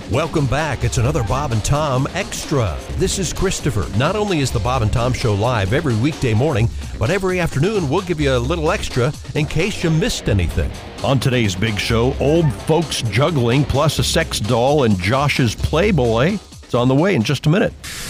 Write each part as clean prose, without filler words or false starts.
Welcome back. It's another Bob and Tom Extra. This is Christopher. Not only is the Bob and Tom Show live every weekday morning, but every afternoon we'll give you a little extra in case you missed anything. On today's big show, old folks juggling plus a sex doll and Josh's Playboy. It's on the way in just a minute.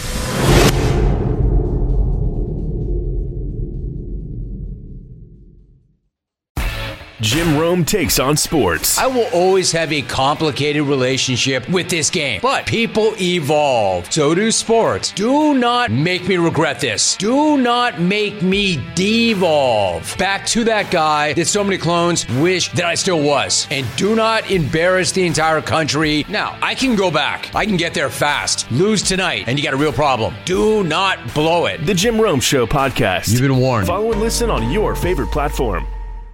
Jim Rome takes on sports. I will always have a complicated relationship with this game, but people evolve. So do sports. Do not make me regret this. Do not make me devolve back to that guy that so many clones wish that I still was. And do not embarrass the entire country. Now, I can go back. I can get there fast. Lose tonight, and you got a real problem. Do not blow it. The Jim Rome Show podcast. You've been warned. Follow and listen on your favorite platform.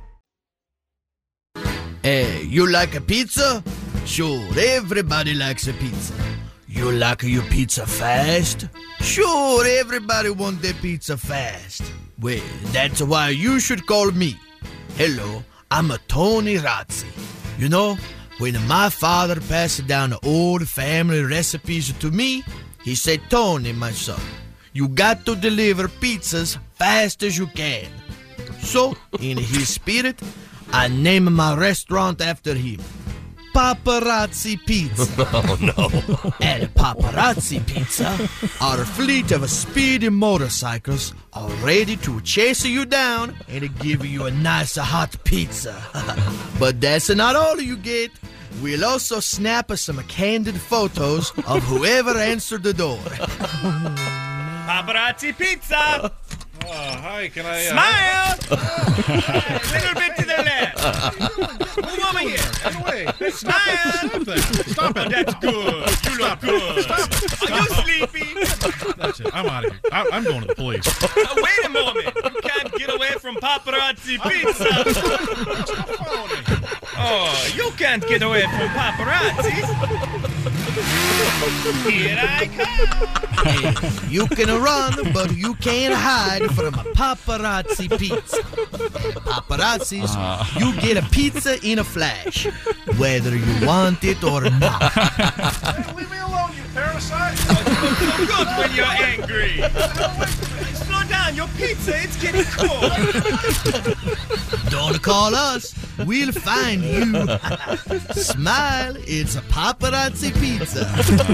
Hey, you like a pizza? Sure, everybody likes a pizza. You like your pizza fast? Sure, everybody wants their pizza fast. Well, that's why you should call me. Hello, I'm a Tony Razzi. You know, when my father passed down the old family recipes to me, he said, Tony, my son, you got to deliver pizzas fast as you can. So, in his spirit, I named my restaurant after him. Paparazzi Pizza. Oh, no. At Paparazzi Pizza, our fleet of speedy motorcycles are ready to chase you down and give you a nice hot pizza. But that's not all you get. We'll also snap some candid photos of whoever answered the door. Paparazzi Pizza! Hi, can I... Smile! A little bit to the left. Move over here. Get away. Smile! Stop it. That's good. You look good. Stop. Are you sleepy? That's it. I'm out of here. I'm going to the police. Wait a moment. You can't get away from Paparazzi Pizza. Stop following me. Oh, you can't get away from paparazzi. Here I come. Hey, you can run, but you can't hide from a Paparazzi Pizza. Paparazzis, you get a pizza in a flash, whether you want it or not. Hey, leave me alone, you parasite. So good when you're angry. Slow down, your pizza, it's getting cold. Don't call us. We'll find you. Smile, it's a Paparazzi Pizza.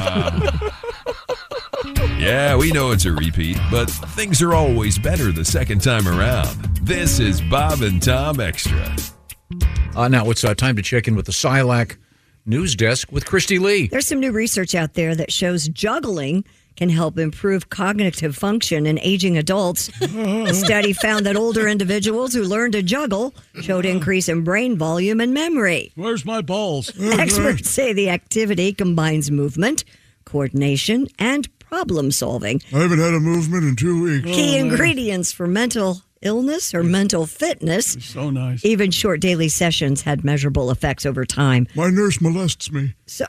Yeah, we know it's a repeat, but things are always better the second time around. This is Bob and Tom Extra. Now it's time to check in with the SILAC news desk with Christy Lee. There's some new research out there that shows juggling can help improve cognitive function in aging adults. The study found that older individuals who learned to juggle showed increase in brain volume and memory. Where's my balls? Experts say the activity combines movement, coordination, and problem solving. I haven't had a movement in 2 weeks. Key ingredients for mental illness or mental fitness. It's so nice. Even short daily sessions had measurable effects over time. My nurse molests me. So,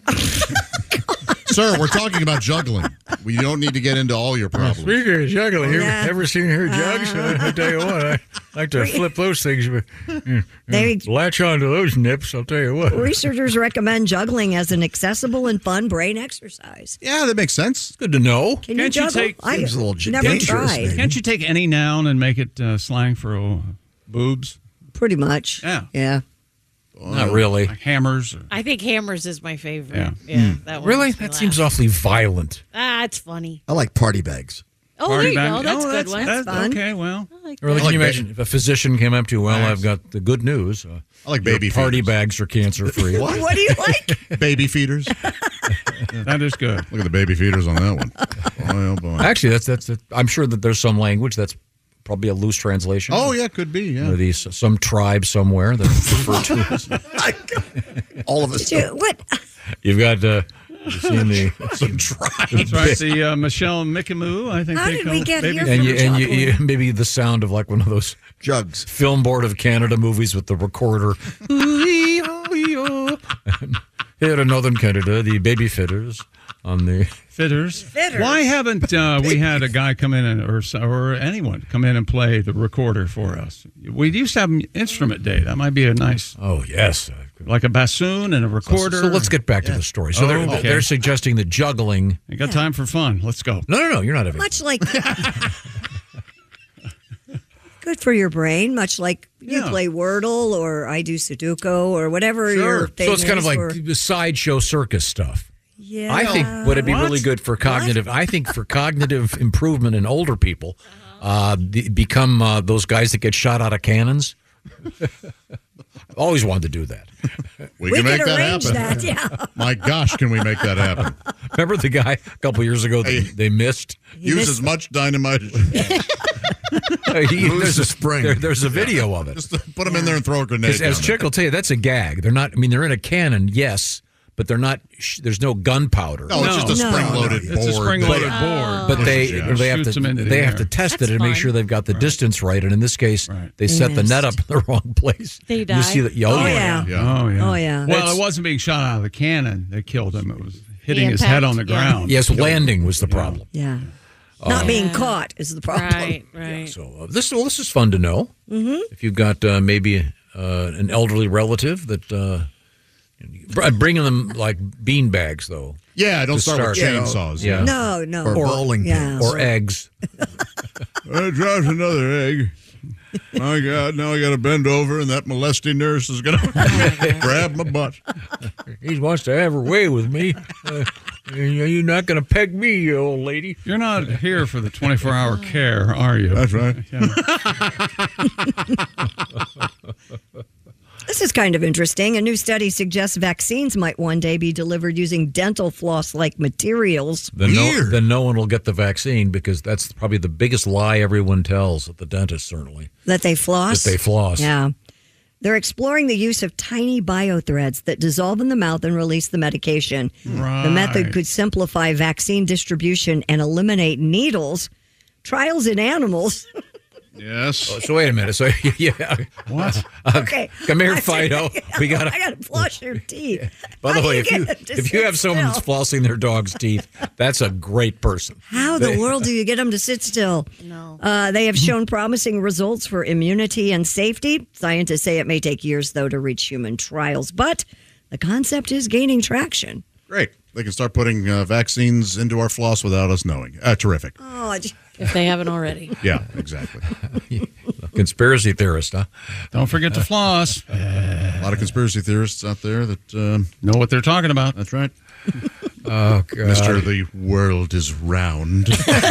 Sir, we're talking about juggling. We don't need to get into all your problems. Speaking of juggling, you Yeah. ever seen her jugs? I tell you what, I like to flip those things. Latch on to those nips, I'll tell you what. researchers recommend juggling as an accessible and fun brain exercise. Yeah, that makes sense. Good to know. Can Can't you you juggle? take- I Seems a little never dangerous, tried. maybe. Can't you take any noun and make it slang for boobs? Pretty much. Yeah. Yeah. Not really. Like hammers? Or, I think hammers is my favorite. Yeah. Yeah, that one Really? makes me That laugh. seems awfully violent. It's funny. I like party bags. Oh, Party there you bag. go. That's Oh, a good one. that's fun. Okay, well. I like Really, that. can you like imagine if a physician came up to you, well, Nice. I've got the good news. I like Your baby party feeders. bags are cancer-free. What do you like? Baby feeders. That is good. Look at the baby feeders on that one. Boy, oh boy. Actually, that's. I'm sure that there's some language that's probably a loose translation. Oh, yeah, could be, yeah. Or these some tribe somewhere that refer to as. All of us. What? You've got. You've seen the Some tribe. That's right. The Michelle Mikamu, I think How they did call we it. get Baby here? and you maybe the sound of like one of those Jugs. Film Board of Canada movies with the recorder. Here in Northern Canada, the baby fitters on the Fitters. Fitters. Why haven't we had a guy come in or anyone come in and play the recorder for us? We used to have an instrument day. That might be a nice. Oh yes, like a bassoon and a recorder. So let's get back to the story. So they're suggesting that juggling. You got time for fun? Let's go. No, you're not having. Much like. Good for your brain, much like you play Wordle or I do Sudoku or whatever your thing So it's kind of like for... the sideshow circus stuff. Yeah. I think would it be really good for cognitive? I think for cognitive improvement in older people, become those guys that get shot out of cannons. Always wanted to do that. We can make that happen. That, yeah. My gosh, can we make that happen? Remember the guy a couple years ago that they missed? Use as much dynamite. There's a spring. There's a video of it. Just put them in there and throw a grenade. As Chick will tell you, that's a gag. They're not. I mean, they're in a cannon, yes, but they're not. There's no gunpowder. No, it's just a spring-loaded board. It's a spring-loaded board. But they have to test it and make sure they've got the distance right. And in this case, they set the net up in the wrong place. They died. You see that? Oh yeah. Oh yeah. Well, it wasn't being shot out of the cannon that killed him. It was hitting his impact, head on the ground. Yes, landing was the problem. Yeah. Not being caught is the problem. Right. Yeah, so this is fun to know. Mm-hmm. If you've got maybe an elderly relative that bringing them like bean bags though. Yeah, don't start with chainsaws. Yeah. No. Or bowling pins. Or eggs. I dropped another egg. My God, now I got to bend over, and that molesting nurse is going to grab my butt. He wants to have her way with me. You're not going to peg me, you old lady. You're not here for the 24-hour care, are you? That's right. This is kind of interesting. A new study suggests vaccines might one day be delivered using dental floss-like materials. Then no one will get the vaccine because that's probably the biggest lie everyone tells at the dentist, certainly. That they floss? That they floss. Yeah. They're exploring the use of tiny biothreads that dissolve in the mouth and release the medication. Right. The method could simplify vaccine distribution and eliminate needles. Trials in animals. Yes. So wait a minute. So yeah. What? Okay. Come here, Fido. I gotta floss your teeth. By the way, if you have someone that's flossing their dog's teeth, that's a great person. How the world do you get them to sit still? No. They have shown promising results for immunity and safety. Scientists say it may take years, though, to reach human trials, but the concept is gaining traction. Great. They can start putting vaccines into our floss without us knowing. Terrific. Oh, If they haven't already. Yeah, exactly. Conspiracy theorist, huh? Don't forget to floss. A lot of conspiracy theorists out there that know what they're talking about. That's right. Oh, God. Mr. The world is round.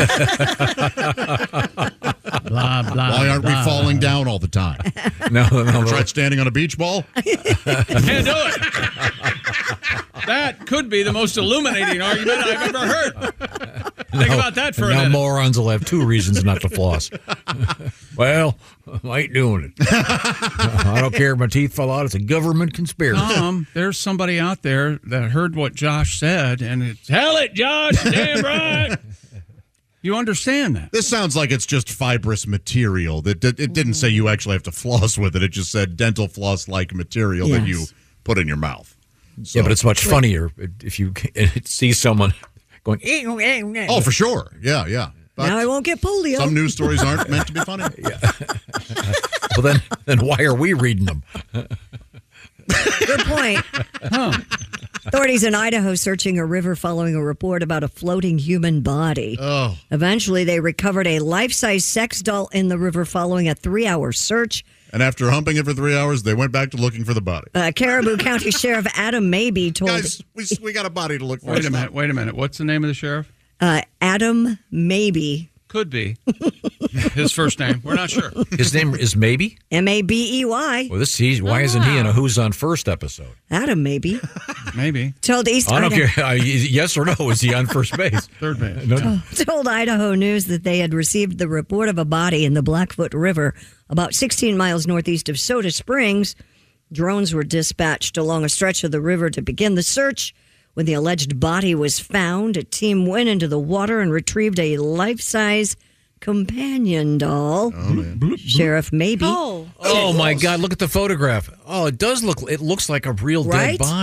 Blah, blah, Why aren't blah. we falling down all the time? No. Tried standing on a beach ball? Can't do it. That could be the most illuminating argument I've ever heard. Think about that for a now minute. morons will have two reasons not to floss. Well, I ain't doing it. I don't care if my teeth fall out. It's a government conspiracy. There's somebody out there that heard what Josh said, and it's, tell it, Josh, damn right. You understand that? This sounds like it's just fibrous material. It didn't say you actually have to floss with it. It just said dental floss-like material that you put in your mouth. So, yeah, but it's much funnier if you see someone going, oh, for sure. Yeah. But now I won't get polio. Some news stories aren't meant to be funny. Yeah. Well, then why are we reading them? Good point. Authorities in Idaho searching a river following a report about a floating human body. Oh. Eventually, they recovered a life-size sex doll in the river following a 3-hour search. And after humping it for 3 hours, they went back to looking for the body. Caribou County Sheriff Adam Mabee told... Guys, we got a body to look for. Wait a minute. What's the name of the sheriff? Adam Mabee. Could be. His first name. We're not sure. His name is Mabee? Mabey. Well, why isn't he in a Who's on First episode? Adam Mabee. Maybe. Told East I don't Idaho. care. Yes or no, is he on first base? Third base. No. Told Idaho News that they had received the report of a body in the Blackfoot River about 16 miles northeast of Soda Springs. Drones were dispatched along a stretch of the river to begin the search. When the alleged body was found, a team went into the water and retrieved a life-size companion doll. Oh, man. Sheriff Mabee. Oh my God! Look at the photograph. Oh, it looks like a real dead body.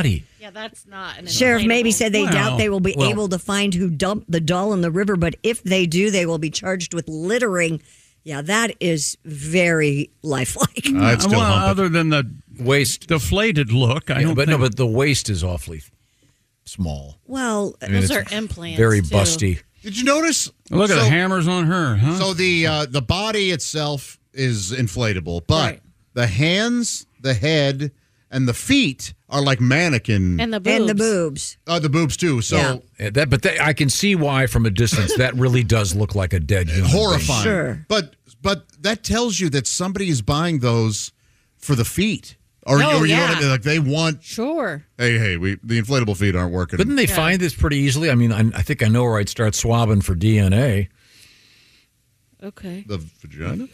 Yeah, that's not an Sheriff inflatable. maybe said they Well, doubt they will be well- able to find who dumped the doll in the river, but if they do, they will be charged with littering. Yeah, that is very lifelike. I'd still well, hump it. other than the Waist. deflated look, I don't but think. no, but the waist is awfully small. Well, I mean, Those it's are implants. very too. busty. Did you notice? Look at so, the hammers on her, huh? So the body itself is inflatable, but Right. the hands, the head, and the feet are like mannequin. And the boobs. and the boobs. The boobs too. So Yeah. I can see why from a distance that really does look like a dead human being. horrifying. Sure. But that tells you that somebody is buying those for the feet. Or, Oh, or you know what I yeah. mean? Like they want. Sure. Hey, the inflatable feet aren't working. Couldn't they find this pretty easily? I mean, I think I know where I'd start swabbing for DNA. Okay. The vagina?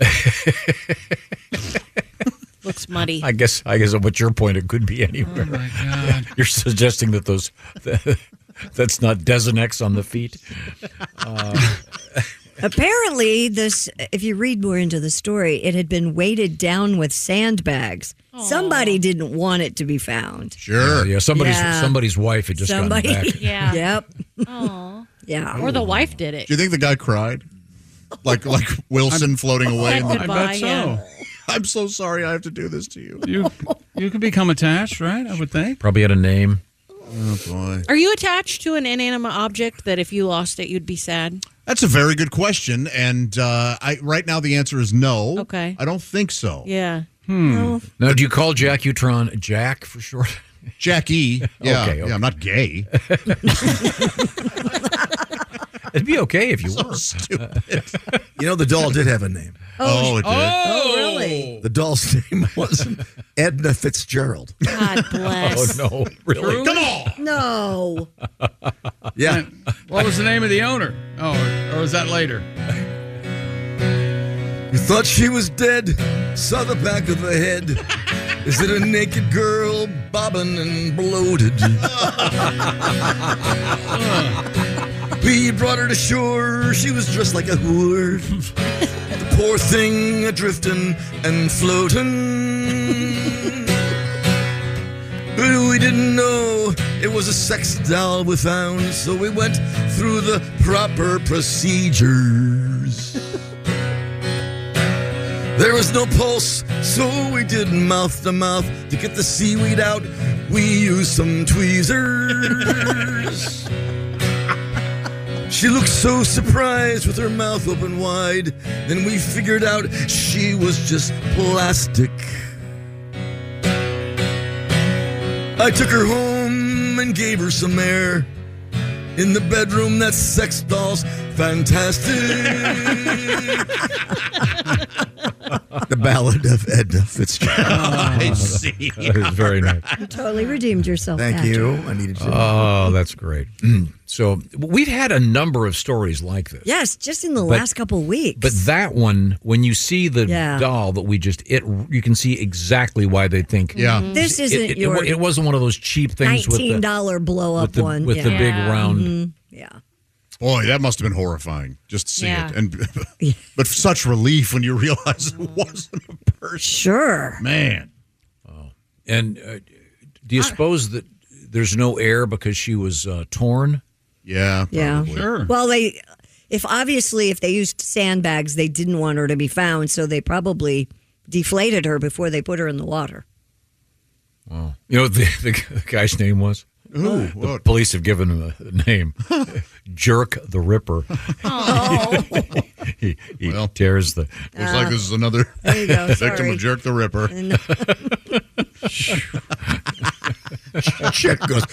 Looks muddy. I guess at your point, it could be anywhere. Oh, my God. You're suggesting that that's not Desenex on the feet. Apparently, this, if you read more into the story, it had been weighted down with sandbags. Somebody didn't want it to be found. Sure. Yeah, somebody's wife had just Somebody. gotten back. Yeah. Yep. Oh. Yeah. Or the wife did it. Do you think the guy cried? Like Wilson floating away? Said In the, I goodbye, bet so. yeah. I'm so sorry I have to do this to you. You can become attached, right? I would think. Probably had a name. Oh, boy. Are you attached to an inanimate object that if you lost it, you'd be sad? That's a very good question. And right now the answer is no. Okay. I don't think so. Yeah. Now, do you call Jack Utron Jack for short? Jackie. Yeah. Okay. Yeah, I'm not gay. It'd be okay if you were. Stupid. You know, the doll did have a name. Oh, it did. Oh, really? The doll's name was Edna Fitzgerald. God bless. Oh, no. Really? Come on. No. Yeah. What was the name of the owner? Oh, or was that later? You thought she was dead, saw the back of the head. Is it a naked girl bobbing and bloated? We brought her to shore, she was dressed like a whore. The poor thing a-drifting and floating. But we didn't know it was a sex doll we found, so we went through the proper procedures. There was no pulse, so we did mouth to mouth. To get the seaweed out, we used some tweezers. She looked so surprised with her mouth open wide. Then we figured out she was just plastic. I took her home and gave her some air. In the bedroom, that sex doll's fantastic. The Ballad of Edna Fitzgerald. I see. That is very nice. You totally redeemed yourself. Thank Patrick. you. I needed to. Oh, that's great. So we've had a number of stories like this. Yes, just in the last couple of weeks. But that one, when you see the Yeah. doll that you can see exactly why they think. Yeah. This isn't your It wasn't one of those cheap things with the $19 blow up one. with the big round. Yeah. Boy, that must have been horrifying just to see Yeah. it. And but such relief when you realize it wasn't a person. Sure. Man. And do you suppose that there's no air because she was torn? Yeah. Yeah. Probably. Sure. Well, if they used sandbags, they didn't want her to be found, so they probably deflated her before they put her in the water. Wow. You know what the guy's name was? Ooh, The what? police have given him a name. Jerk the Ripper. Oh. he Well, tears the... Looks like this is another There you go. victim Sorry. of Jerk the Ripper. Check goes.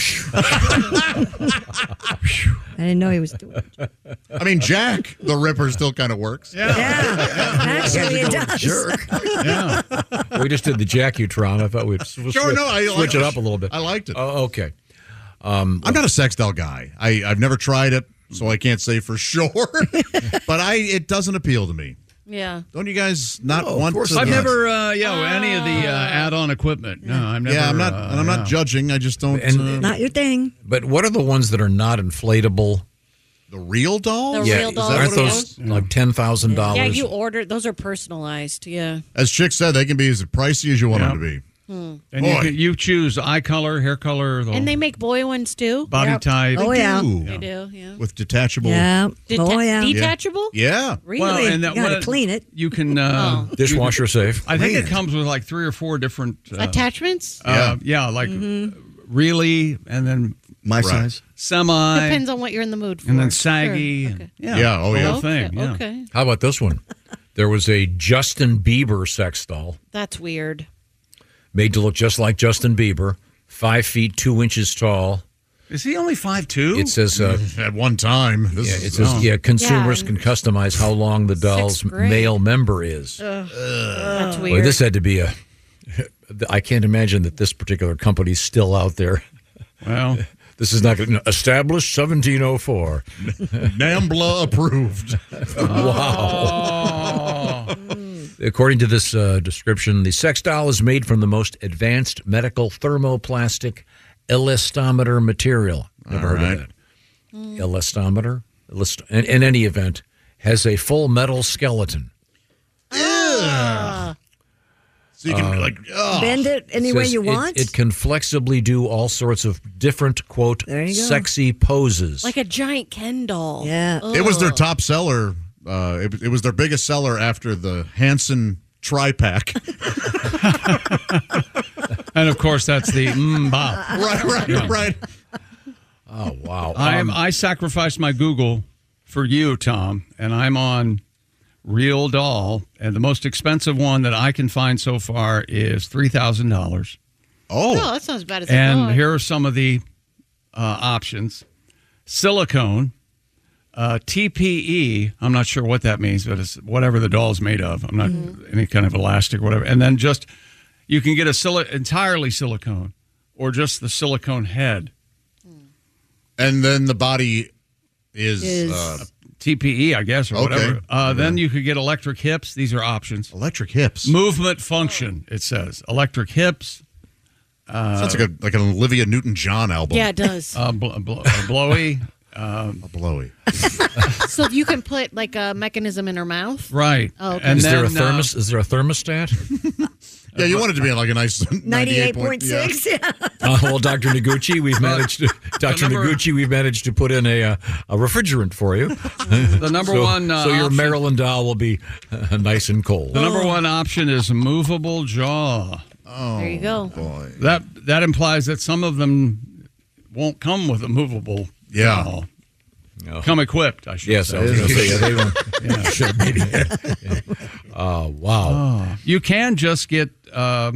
I didn't know he was doing it. I mean, Jack the Ripper still kind of works. Yeah. Actually, it does. Jerk. Yeah. We just did the Jack-U-Tron. I thought we'd I switch it up a little bit. I liked it. Oh, okay. I'm not a sex doll guy. I've never tried it, so I can't say for sure. But it doesn't appeal to me. Yeah. Don't you guys not Oh, of want course to? not. I've never, any of the add-on equipment. No, I've never. Yeah, I'm not, and I'm not judging. I just don't. And- Not your thing. But what are the ones that are not inflatable? the real doll? The real Is dolls. that Aren't what it those was? like $10,000? Yeah, you order. Those are personalized. Yeah. As Chick said, they can be as pricey as you want them to be. And you choose eye color, hair color, And they make boy ones too. Body type. Oh, yeah. They do, yeah. With detachable. Yeah. Detachable? Yeah. Really? Well, and You gotta clean it. You can Dishwasher safe. I think it comes with like 3 or 4 different attachments. Yeah, like really, and then my size, semi. Depends on what you're in the mood for. And then saggy. Sure. Okay. Yeah. Oh, the yeah. whole thing. Yeah. Okay. How about this one? There was a Justin Bieber sex doll That's weird. made to look just like Justin Bieber, 5 feet 2 inches tall. Is he only 5'2"? It says at one time. Consumers can customize how long the doll's grade. male member is. That's Boy, weird. this had to be I can't imagine that this particular company's still out there. Well, this is not going to established 1704. NAMBLA approved. Wow. According to this description, the sex doll is made from the most advanced medical thermoplastic elastometer material. Never heard of that. Elastometer? In any event, has a full metal skeleton. So you can bend it any way you want. It can flexibly do all sorts of different, quote, There you go. sexy poses. Like a giant Ken doll. Yeah. It was their top seller. It was their biggest seller after the Hanson Tri-Pack. and of course, that's the bop. Right. Oh, wow. I sacrificed my Google for you, Tom, and I'm on Real Doll, and the most expensive one that I can find so far is $3,000. Oh, that's not as bad as I And thought. here are some of the options: silicone, TPE. I'm not sure what that means, but it's whatever the doll's made of. I'm not any kind of elastic, whatever. And then just you can get entirely silicone, or just the silicone head. And then the body is TPE, I guess, or Okay. whatever. Then you could get electric hips. These are options. Electric hips. Movement function, it says. Electric hips. Sounds like an Olivia Newton-John album. Yeah, it does. Blowy. Blowy. So you can put like a mechanism in her mouth? Right. Oh, okay. And Is there a then, Is there a thermostat? Yeah, you want it to be like a nice 98.6. Yeah. Well, Dr. Noguchi, we've managed to put in a refrigerant for you. The number one so your option- Maryland doll will be nice and cold. The number one option is movable jaw. Oh, There you go. boy. That implies that some of them won't come with a movable jaw. No. Come equipped, I should Yes, say. I was going to say, yeah, they won't. Yeah, should maybe. Oh, wow. You can just get a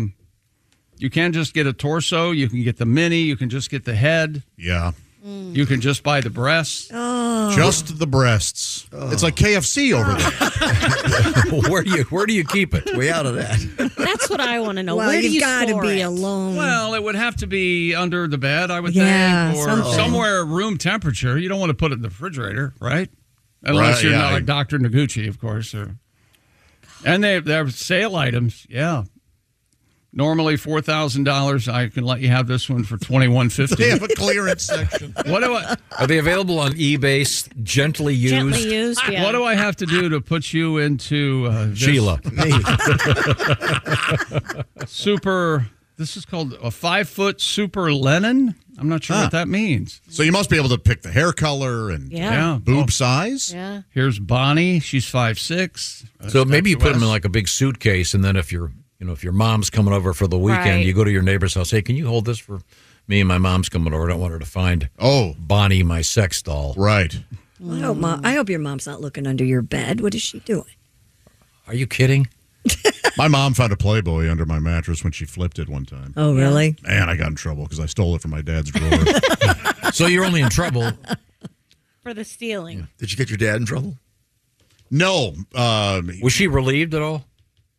torso. You can get the mini. You can just get the head. Yeah. You can just buy the breasts. Just the breasts. It's like KFC over there. Where do you keep it? Way out of that. That's what I want to know. Well, Where do you've you got to store be it? alone. Well, it would have to be under the bed, I would Yeah, think, or something. somewhere room temperature. You don't want to put it in the refrigerator, right? Unless Right, you're yeah. not like Dr. Noguchi, of course. And they're sale items, yeah. Normally $4,000. I can let you have this one for $2,150. They have a clearance section. What do I? Are they available on eBay, gently used? Gently used, yeah. What do I have to do to put you into this Sheila. super? This is called a 5-foot super Lennon. I'm not sure what that means. So you must be able to pick the hair color and Yeah. boob size. Yeah. Here's Bonnie. She's 5'6". So maybe you put them in West. like a big suitcase, and then if your mom's coming over for the weekend, Right. you go to your neighbor's house. Hey, can you hold this for me? And my mom's coming over. I don't want her to find Bonnie, my sex doll. Right. I hope your mom's not looking under your bed. What is she doing? Are you kidding? My mom found a Playboy under my mattress when she flipped it one time. Oh, really? Man, I got in trouble because I stole it from my dad's drawer. So you're only in trouble. For the stealing. Did you get your dad in trouble? No. Was she relieved at all?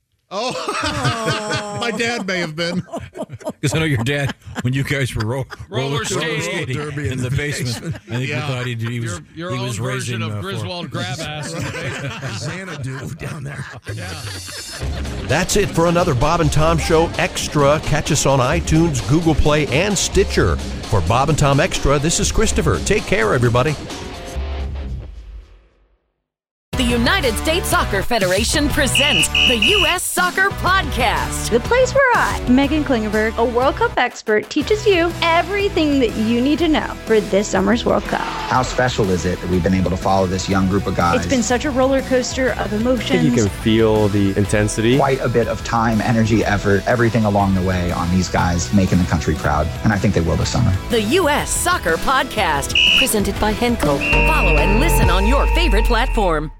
My dad may have been. Because I know your dad, when you guys were roller skating. skating in the basement, I think you thought he was Your he own was version raising of Griswold grab ass in the basement. Xanadu down there. That's it for another Bob and Tom Show Extra. Catch us on iTunes, Google Play, and Stitcher. For Bob and Tom Extra, this is Christopher. Take care, everybody. The United States Soccer Federation presents the U.S. Soccer Podcast. The place where I, Megan Klingenberg, a World Cup expert, teaches you everything that you need to know for this summer's World Cup. How special is it that we've been able to follow this young group of guys? It's been such a roller coaster of emotions. I think you can feel the intensity. Quite a bit of time, energy, effort, everything along the way on these guys making the country proud. And I think they will this summer. The U.S. Soccer Podcast, presented by Henkel. Follow and listen on your favorite platform.